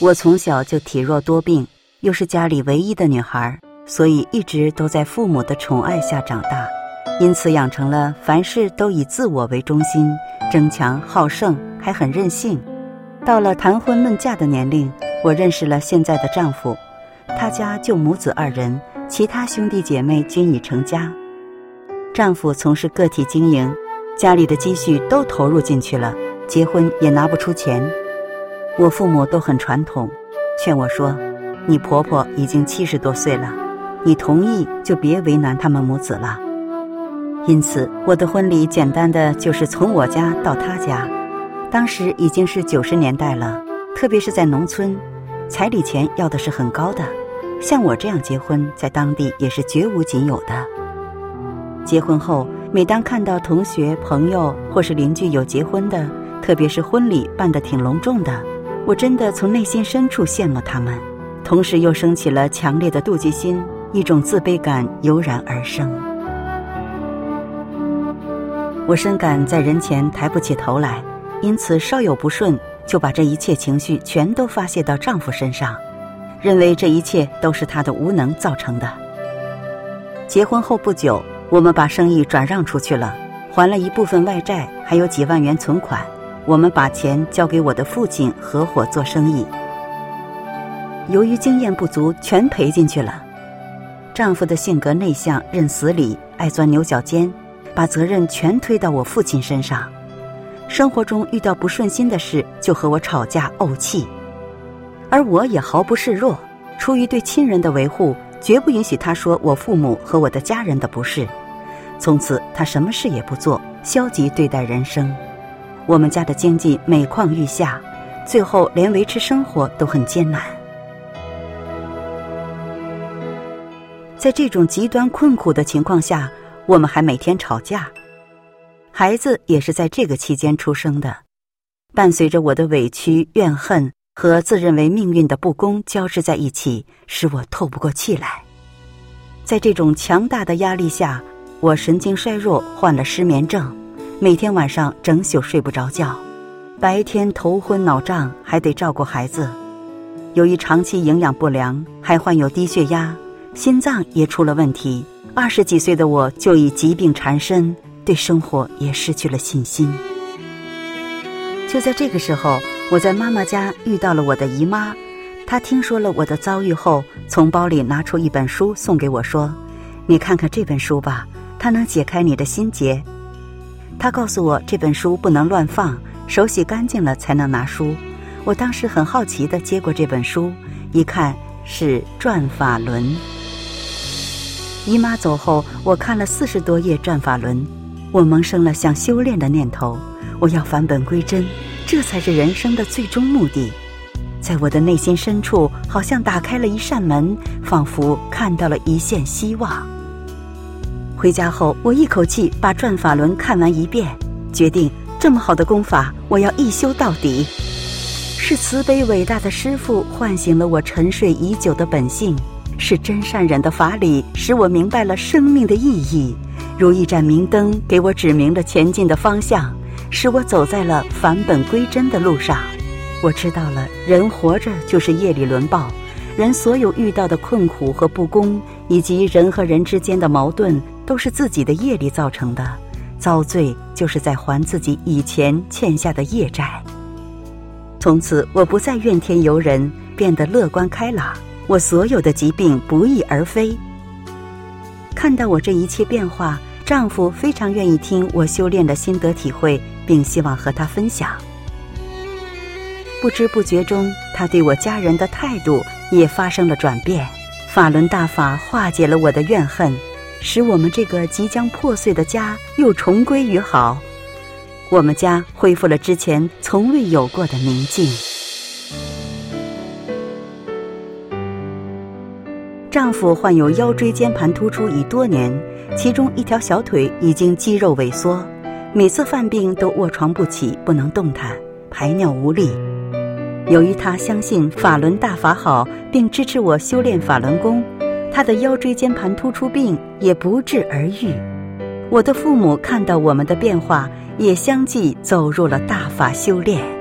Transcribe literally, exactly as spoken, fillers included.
我从小就体弱多病，又是家里唯一的女孩，所以一直都在父母的宠爱下长大，因此养成了凡事都以自我为中心，争强好胜，还很任性。到了谈婚论嫁的年龄，我认识了现在的丈夫，他家就母子二人，其他兄弟姐妹均已成家。丈夫从事个体经营，家里的积蓄都投入进去了，结婚也拿不出钱。我父母都很传统，劝我说，你婆婆已经七十多岁了，你同意就别为难他们母子了。因此我的婚礼简单的就是从我家到他家。当时已经是九十年代了，特别是在农村，彩礼钱要的是很高的，像我这样结婚在当地也是绝无仅有的。结婚后，每当看到同学朋友或是邻居有结婚的，特别是婚礼办得挺隆重的，我真的从内心深处羡慕他们，同时又升起了强烈的妒忌心，一种自卑感油然而生。我深感在人前抬不起头来，因此稍有不顺就把这一切情绪全都发泄到丈夫身上，认为这一切都是他的无能造成的。结婚后不久，我们把生意转让出去了，还了一部分外债，还有几万元存款，我们把钱交给我的父亲合伙做生意。由于经验不足，全赔进去了。丈夫的性格内向，认死理，爱钻牛角尖，把责任全推到我父亲身上。生活中遇到不顺心的事，就和我吵架怄气，而我也毫不示弱，出于对亲人的维护，绝不允许他说我父母和我的家人的不是。从此他什么事也不做，消极对待人生。我们家的经济每况愈下，最后连维持生活都很艰难。在这种极端困苦的情况下，我们还每天吵架。孩子也是在这个期间出生的，伴随着我的委屈、怨恨和自认为命运的不公交织在一起，使我透不过气来。在这种强大的压力下，我神经衰弱，患了失眠症，每天晚上整宿睡不着觉，白天头昏脑胀，还得照顾孩子。由于长期营养不良，还患有低血压，心脏也出了问题。二十几岁的我就已疾病缠身，对生活也失去了信心。就在这个时候，我在妈妈家遇到了我的姨妈，她听说了我的遭遇后，从包里拿出一本书送给我说，你看看这本书吧，它能解开你的心结。她告诉我这本书不能乱放，手洗干净了才能拿书。我当时很好奇地接过这本书，一看是《转法轮》。姨妈走后，我看了四十多页《转法轮》，我萌生了想修炼的念头，我要返本归真，这才是人生的最终目的。在我的内心深处，好像打开了一扇门，仿佛看到了一线希望。回家后，我一口气把《转法轮》看完一遍，决定这么好的功法，我要一修到底。是慈悲伟大的师父唤醒了我沉睡已久的本性，是真善忍的法理使我明白了生命的意义，如一盏明灯给我指明了前进的方向，使我走在了返本归真的路上。我知道了，人活着就是业力轮报，人所有遇到的困苦和不公，以及人和人之间的矛盾，都是自己的业力造成的，遭罪就是在还自己以前欠下的业债。从此我不再怨天尤人，变得乐观开朗，我所有的疾病不翼而飞。看到我这一切变化，丈夫非常愿意听我修炼的心得体会，并希望和他分享。不知不觉中，他对我家人的态度也发生了转变。法轮大法化解了我的怨恨，使我们这个即将破碎的家又重归于好。我们家恢复了之前从未有过的宁静。丈夫患有腰椎间盘突出已多年，其中一条小腿已经肌肉萎缩，每次犯病都卧床不起，不能动弹，排尿无力。由于他相信法轮大法好，并支持我修炼法轮功，他的腰椎间盘突出病也不治而愈。我的父母看到我们的变化，也相继走入了大法修炼。